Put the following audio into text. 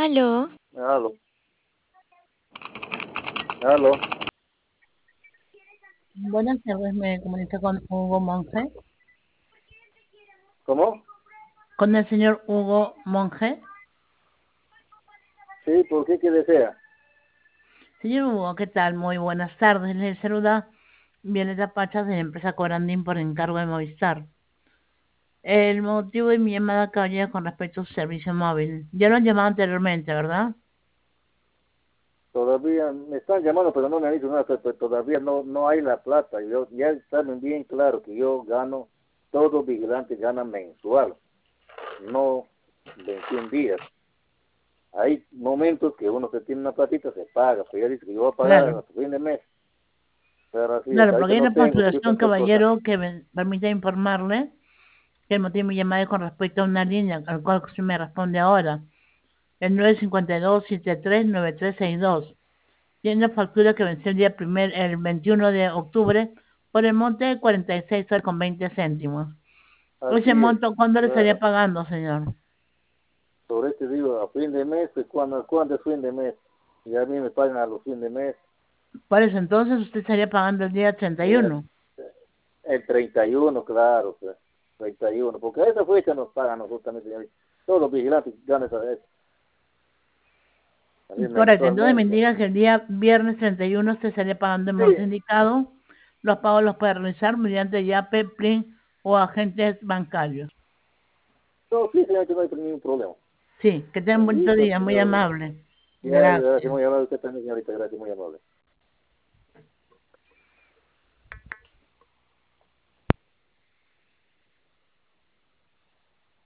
Aló, Aló, aló, Buenas tardes, me comunico con Hugo Monge. ¿cómo? Con el señor Hugo Monge. Sí, ¿por qué desea? Señor Hugo, ¿qué tal? Muy buenas tardes. Le saluda Violeta Pachas de la empresa Corandín por encargo de Movistar. El motivo de mi llamada cabría con respecto a su servicio móvil. Ya lo han llamado anteriormente, ¿verdad? Todavía me están llamando, pero no me han dicho nada, pero todavía no hay la plata. Yo ya saben bien claro que yo gano, todo vigilante gana mensual, no 21 días. Hay momentos que uno se tiene una platita, se paga, pero ya dice que yo voy a pagar Claro. a fin de mes. Pero así, Claro, hasta porque ahorita hay no una tengo, estoy postulación, cualquier cosa. caballero, que me permite informarle que el motivo de mi llamada es con respecto a una línea al cual usted me responde ahora. El 952-739362. Tiene una factura que venció el 21 de octubre por el monte de 46 soles con 20 céntimos. Así Ese es, monto, ¿cuándo le estaría claro. pagando, señor? Sobre este digo, a fin de mes, pues, ¿cuándo es fin de mes? Y a mí me pagan a los fin de mes. Por eso entonces usted estaría pagando el día Eh, 31. El 31, claro, pues, 31, porque a esa fecha nos pagan nosotros también, señorita. Todos los vigilantes ganan esa vez, así Correcto, entonces me mensualmente. indica que el día viernes 31 usted estaría pagando el Sí, monto indicado. Los pagos los puede realizar mediante YAPE, PLIN o agentes bancarios. no, sí, señorita, no hay ningún problema. Sí, que tenga un bonito Listo, día, muy señor. amable. Ya, gracias, Gracias. muy amable usted también, señorita, gracias, muy amable.